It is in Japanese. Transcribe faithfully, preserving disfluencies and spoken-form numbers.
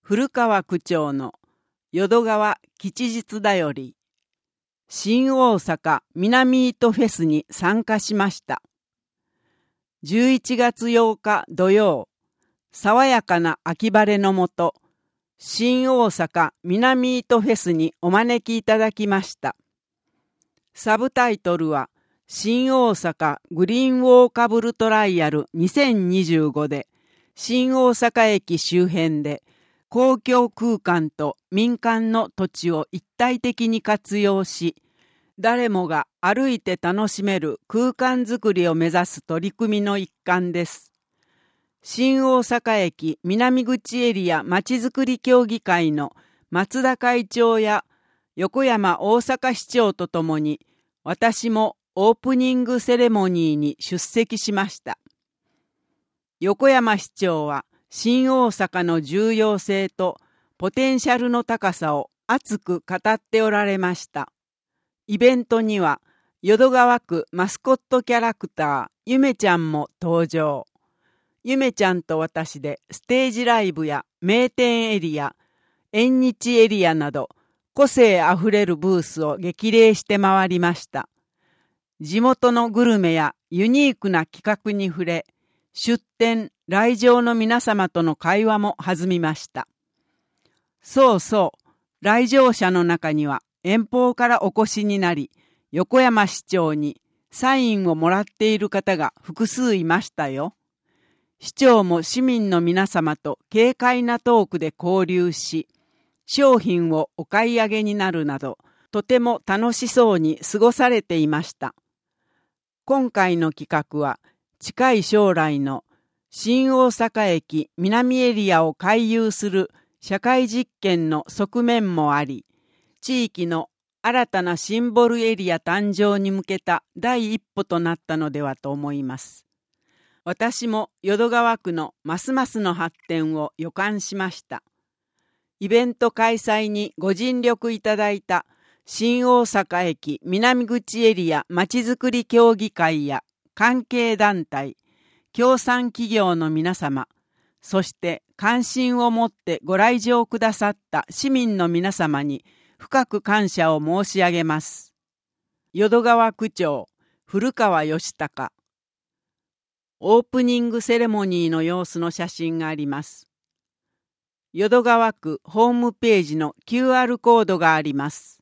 古川区長の淀川吉日だより、新大阪南糸フェスに参加しました。じゅういちがつようか土曜、爽やかな秋晴れのもと、新大阪南糸フェスにお招きいただきました。サブタイトルは、新大阪グリーンウォーカブルトライアルにせんにじゅうごで、新大阪駅周辺で公共空間と民間の土地を一体的に活用し、誰もが歩いて楽しめる空間づくりを目指す取り組みの一環です。新大阪駅南口エリアまちづくり協議会の松田会長や横山大阪市長とともに、私もオープニングセレモニーに出席しました。横山市長は新大阪の重要性とポテンシャルの高さを熱く語っておられました。イベントには淀川区マスコットキャラクターゆめちゃんも登場。ゆめちゃんと私でステージライブや名店エリア、縁日エリアなど個性あふれるブースを激励して回りました。地元のグルメやユニークな企画に触れ、出店、来場の皆様との会話も弾みました。そうそう、来場者の中には遠方からお越しになり、横山市長にサインをもらっている方が複数いましたよ。市長も市民の皆様と軽快なトークで交流し、商品をお買い上げになるなど、とても楽しそうに過ごされていました。今回の企画は、近い将来の新大阪駅南エリアを回遊する社会実験の側面もあり、地域の新たなシンボルエリア誕生に向けた第一歩となったのではと思います。私も淀川区のますますの発展を予感しました。イベント開催にご尽力いただいた新大阪駅南口エリアまちづくり協議会や関係団体、協賛企業の皆様、そして関心を持ってご来場くださった市民の皆様に深く感謝を申し上げます。淀川区長、古川義孝。オープニングセレモニーの様子の写真があります。淀川区ホームページの キューアール コードがあります。